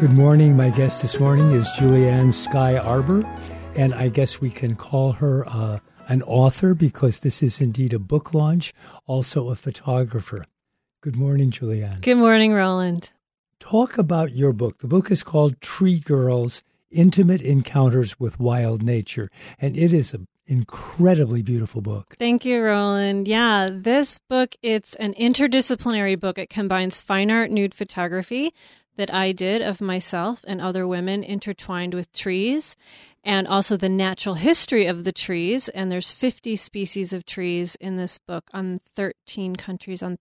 Good morning. My guest this morning is Julianne Skye Arbour, and I guess we can call her an author because this is indeed a book launch, also a photographer. Good morning, Julianne. Good morning, Roland. Talk about your book. The book is called Tree Girls, Intimate Encounters with Wild Nature, and it is an incredibly beautiful book. Thank you, Roland. Yeah, this book, it's an interdisciplinary book. It combines fine art nude photography that I did of myself and other women intertwined with trees, and also the natural history of the trees. And there's 50 species of trees in this book on 13 countries and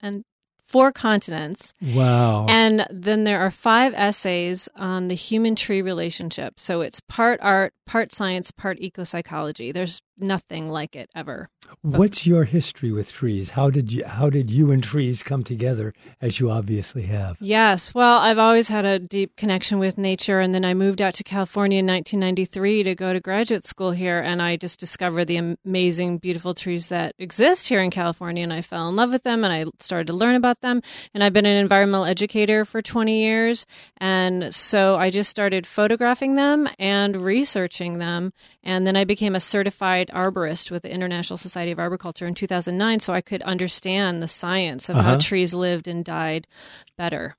4 continents. Wow. And then there are 5 essays on the human-tree relationship. So it's part art, part science, part eco-psychology. There's nothing like it ever. What's your history with trees? How did you and trees come together, as you obviously have? Yes. Well, I've always had a deep connection with nature, and then I moved out to California in 1993 to go to graduate school here, and I just discovered the amazing, beautiful trees that exist here in California, and I fell in love with them, and I started to learn about them, and I've been an environmental educator for 20 years, and so I just started photographing them and researching them, and then I became a certified arborist with the International Society of Arboriculture in 2009, so I could understand the science of how trees lived and died better.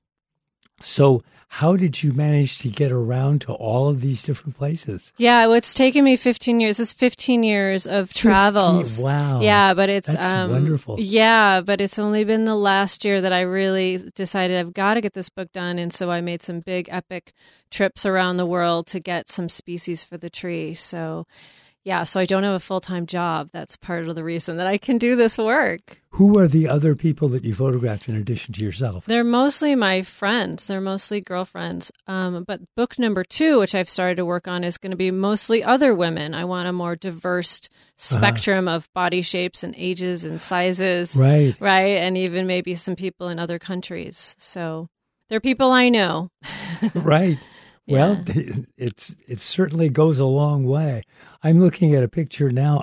So how did you manage to get around to all of these different places? Yeah, well, it's taken me 15 years. It's 15 years of travels. Wow. Yeah, but it's That's wonderful. Yeah, but it's only been the last year that I really decided I've got to get this book done, and so I made some big epic trips around the world to get some species for the tree. So yeah, so I don't have a full-time job. That's part of the reason that I can do this work. Who are the other people that you photographed in addition to yourself? They're mostly my friends. They're mostly girlfriends. But book number 2, which I've started to work on, is going to be mostly other women. I want a more diverse spectrum of body shapes and ages and sizes. Right. And even maybe some people in other countries. So they're people I know. Right. Well, it certainly goes a long way. I'm looking at a picture now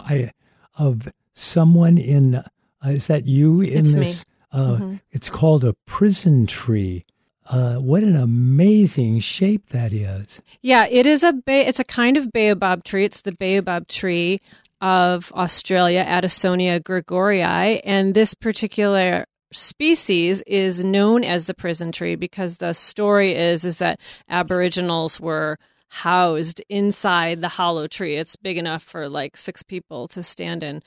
of someone in, is that you in it's this? Me. It's called a prison tree. What an amazing shape that is. Yeah, it is it's a kind of baobab tree. It's the baobab tree of Australia, Addisonea gregorii, and this particular species is known as the prison tree because the story is that Aboriginals were housed inside the hollow tree. It's big enough for like 6 people to stand in.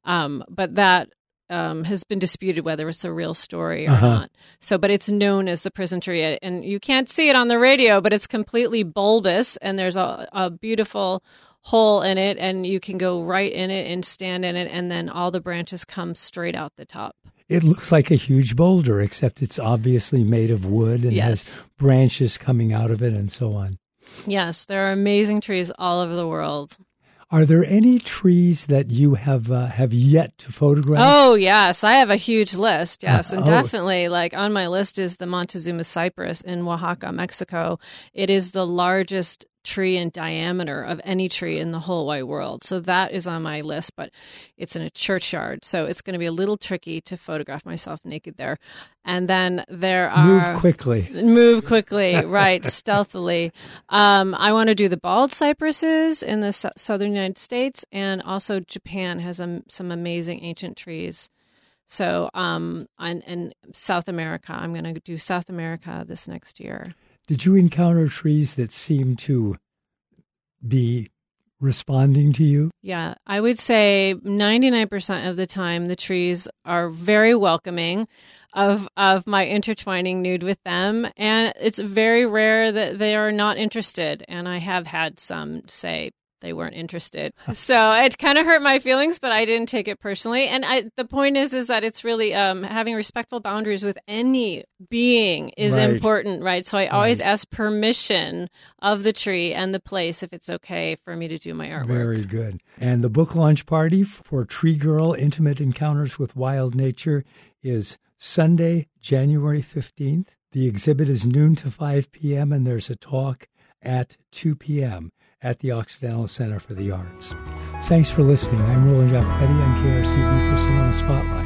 But that has been disputed whether it's a real story or not. So, but it's known as the prison tree. And you can't see it on the radio, but it's completely bulbous and there's a beautiful hole in it and you can go right in it and stand in it. And then all the branches come straight out the top. It looks like a huge boulder, except it's obviously made of wood and has branches coming out of it and so on. Yes, there are amazing trees all over the world. Are there any trees that you have yet to photograph? Oh, yes. I have a huge list, yes. And definitely, like, on my list is the Montezuma cypress in Oaxaca, Mexico. It is the largest tree in diameter of any tree in the whole wide world. So that is on my list, but it's in a churchyard. So it's going to be a little tricky to photograph myself naked there. And then there are... Move quickly, right, stealthily. I want to do the bald cypresses in the southern United States, and also Japan has some amazing ancient trees. So in South America, I'm going to do South America this next year. Did you encounter trees that seem to be responding to you? Yeah, I would say 99% of the time the trees are very welcoming of my intertwining nude with them. And it's very rare that they are not interested. And I have had some say they weren't interested. So it kind of hurt my feelings, but I didn't take it personally. And the point is that it's really having respectful boundaries with any being is important, right? So I always ask permission of the tree and the place if it's okay for me to do my artwork. Very good. And the book launch party for Tree Girl, Intimate Encounters with Wild Nature is Sunday, January 15th. The exhibit is noon to 5 p.m. and there's a talk at 2 p.m. at the Occidental Center for the Arts. Thanks for listening. I'm Roland Jaffe on KRCB for Sonoma Spotlight.